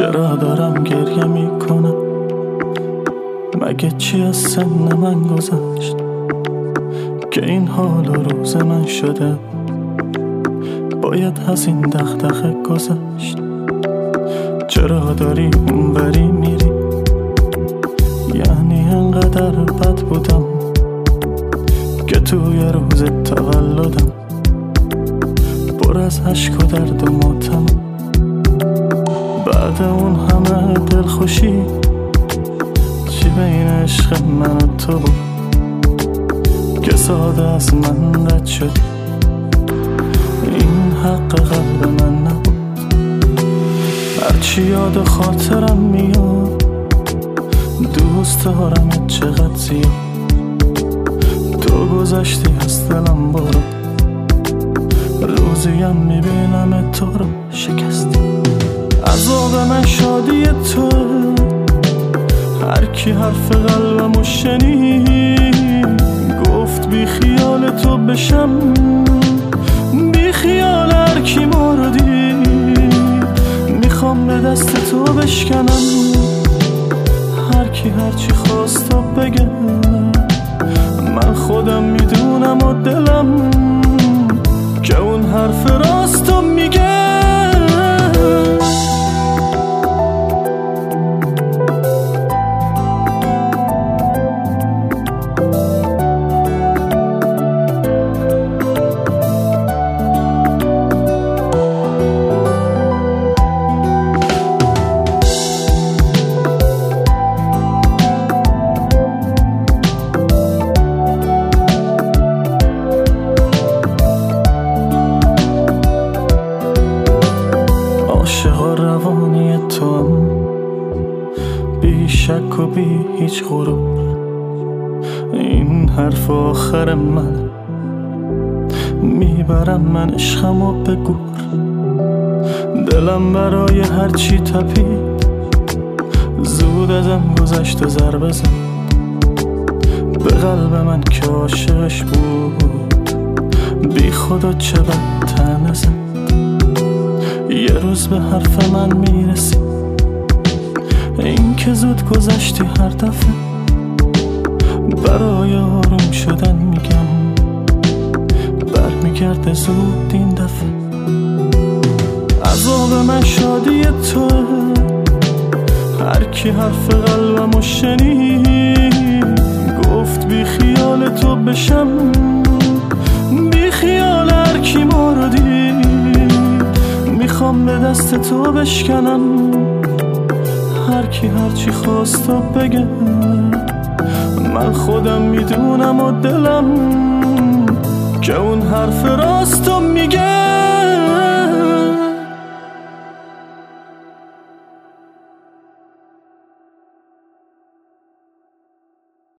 چرا دارم گریه میکنم؟ مگه چی از سن من گذشت که این حال و روز من شده؟ باید از این دغدغه گذشت. چرا داری اونوری میری؟ یعنی انقدر بد بودم که توی روز تولدم پر از عشق و درد و ماتم. بعد اون همه دلخوشی چی بین عشق من و تو بود که ساده از من رد شد؟ این حق قلب من نبود. هرچی یاد خاطرم میاد دوست دارم چقدر زیاد. تو گذشتی از دلم برو، روزیم میبینم تو رو شکستی. عذاب من شادی تو، هر کی حرف قلبمو شنید گفت بی خیال تو بشم، بی خیال هر کی مردی میخوام به دست تو بشکنم. هر کی هر چی خواست تو بگه من خودم میدونم و دلم که اون حرف راستو میگه. عاشق و روانی تو هم بی شک و بی هیچ غرور. این حرف آخر من میبرم من عشقم و به گور. دلم برای هرچی تپید زود ازم گذشت و ضربه زد به قلب من که عاشقش بود. بی خدا چه بد طعنه زد. یه روز به حرف من میرسی این که زود گذشتی هر دفعه. برای آروم شدن میگم برمیگرده زود این دفعه. عذاب من شادی تو، هر کی حرف قلبمو شنید گفت بی خیال تو بشم، بی خیال هر کی مردی میخوام به دست تو بشکنم. هر کی هر چی خواست تو بگه من خودم میدونم و دلم که اون حرف راستو میگه.